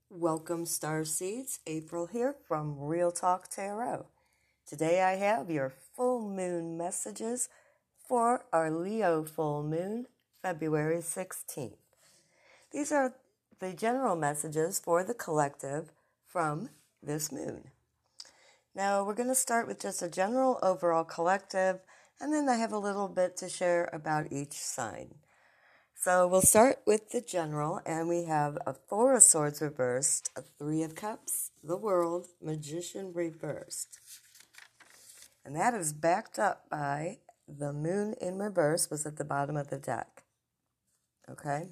Welcome, Starseeds. April here from Real Talk Tarot. Today I have your full moon messages for our Leo full moon, February 16th. These are the general messages for the collective from this moon. Now we're going to start with just a general overall collective, and then I have a little bit to share about each sign. So we'll start with the general, and we have a Four of Swords reversed, a Three of Cups, the World, Magician reversed. And that is backed up by the Moon in reverse was at the bottom of the deck. Okay?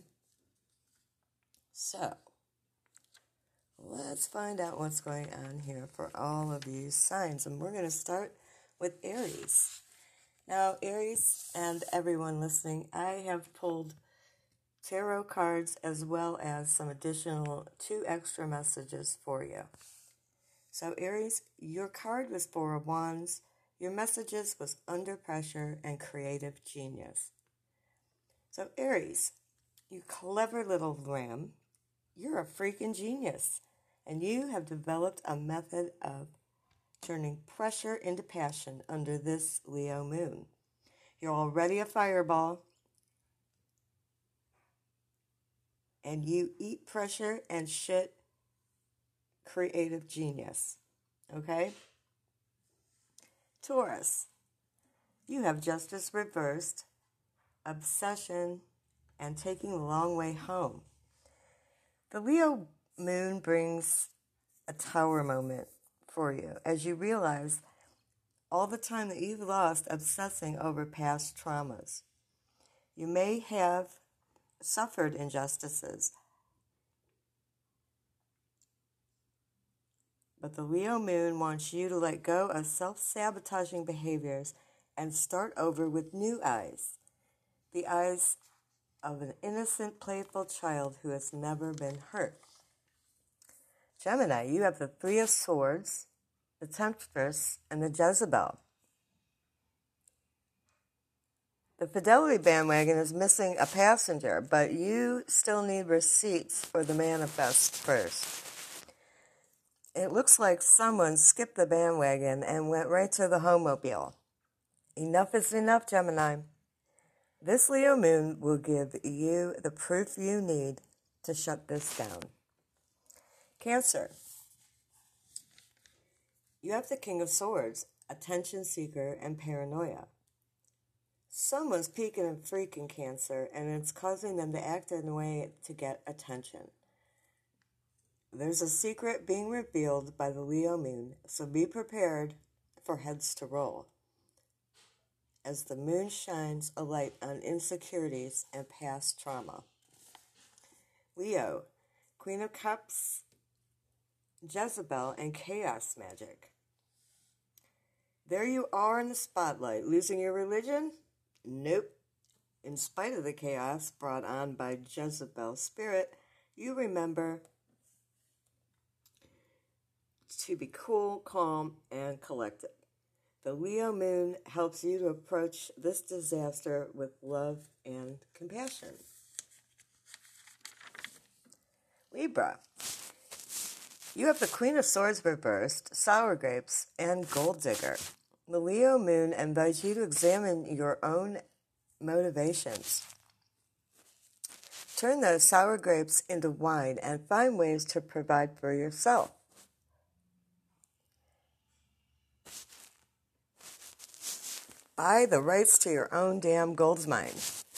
So, let's find out what's going on here for all of these signs. And we're going to start with Aries. Now, Aries and everyone listening, I have pulled tarot cards as well as some additional 2 extra messages for you. So Aries, your card was Four of Wands, your messages was Under Pressure and Creative Genius. So Aries, you clever little ram, you're a freaking genius, and you have developed a method of turning pressure into passion under this Leo moon. You're already a fireball, and you eat pressure and shit creative genius. Okay? Taurus, you have Justice reversed, obsession, and taking the long way home. The Leo moon brings a tower moment for you as you realize all the time that you've lost obsessing over past traumas. You may have suffered injustices, but the Leo moon wants you to let go of self-sabotaging behaviors and start over with new eyes. The eyes of an innocent, playful child who has never been hurt. Gemini, you have the Three of Swords, the Temptress, and the Jezebel. The Fidelity bandwagon is missing a passenger, but you still need receipts for the manifest first. It looks like someone skipped the bandwagon and went right to the homemobile. Enough is enough, Gemini. This Leo moon will give you the proof you need to shut this down. Cancer. You have the King of Swords, attention seeker, and paranoia. Someone's peeking and freaking Cancer, and it's causing them to act in a way to get attention. There's a secret being revealed by the Leo moon, so be prepared for heads to roll as the moon shines a light on insecurities and past trauma. Leo, Queen of Cups, Jezebel, and Chaos Magic. There you are in the spotlight. Losing your religion? Nope. In spite of the chaos brought on by Jezebel's spirit, you remember to be cool, calm, and collected. The Leo moon helps you to approach this disaster with love and compassion. Libra. You have the Queen of Swords reversed, Sour Grapes, and Gold Digger. The Leo moon invites you to examine your own motivations. Turn those sour grapes into wine and find ways to provide for yourself. Buy the rights to your own damn gold mine.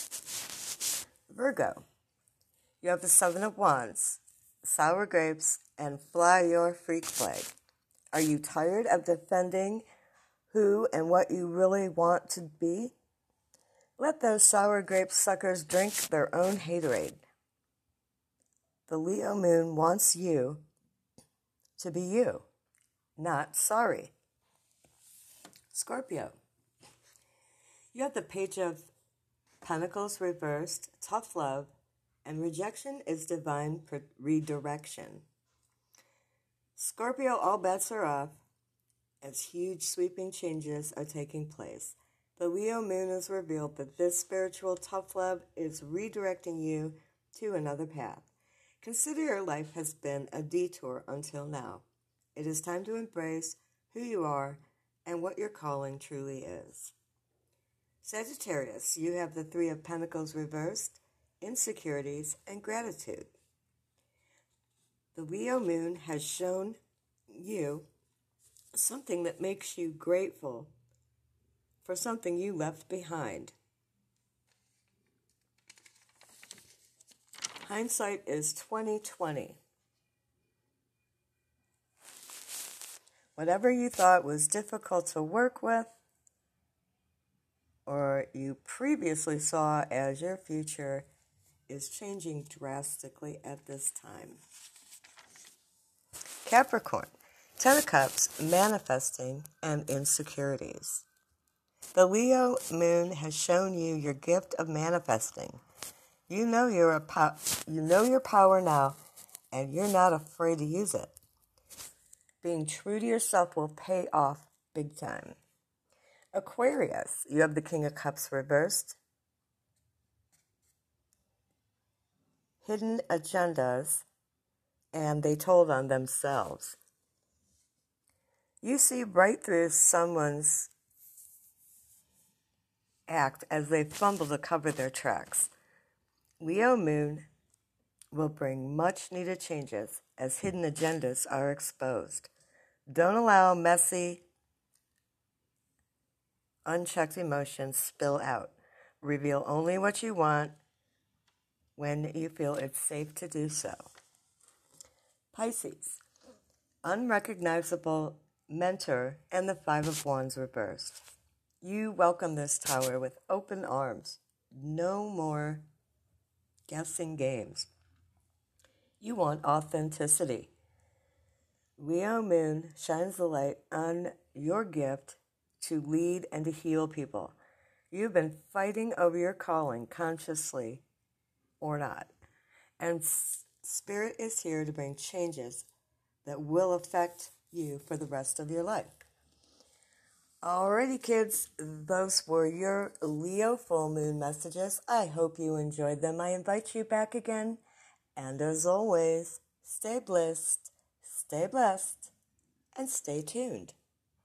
Virgo. You have the Seven of Wands, Sour Grapes, and Fly Your Freak Flag. Are you tired of defending who and what you really want to be? Let those sour grape suckers drink their own haterade. The Leo moon wants you to be you, not sorry. Scorpio. You have the Page of Pentacles reversed, tough love, and rejection is divine redirection. Scorpio, all bets are off as huge sweeping changes are taking place. The Leo moon has revealed that this spiritual tough love is redirecting you to another path. Consider your life has been a detour until now. It is time to embrace who you are and what your calling truly is. Sagittarius, you have the Three of Pentacles reversed, insecurities, and gratitude. The Leo moon has shown you something that makes you grateful for something you left behind. Hindsight is 20/20. Whatever you thought was difficult to work with, or you previously saw as your future, is changing drastically at this time. Capricorn, Ten of Cups, manifesting and insecurities. The Leo moon has shown you your gift of manifesting. You know your power now, and you're not afraid to use it. Being true to yourself will pay off big time. Aquarius, you have the King of Cups reversed. Hidden agendas, and they told on themselves. You see right through someone's act as they fumble to cover their tracks. Leo moon will bring much needed changes as hidden agendas are exposed. Don't allow messy, unchecked emotions spill out. Reveal only what you want when you feel it's safe to do so. Pisces, unrecognizable mentor and the Five of Wands reversed. You welcome this tower with open arms. No more guessing games. You want authenticity. Leo moon shines the light on your gift to lead and to heal people. You've been fighting over your calling, consciously or not. And Spirit is here to bring changes that will affect you for the rest of your life. Alrighty, kids, those were your Leo full moon messages. I hope you enjoyed them. I invite you back again. And as always, stay blessed, and stay tuned.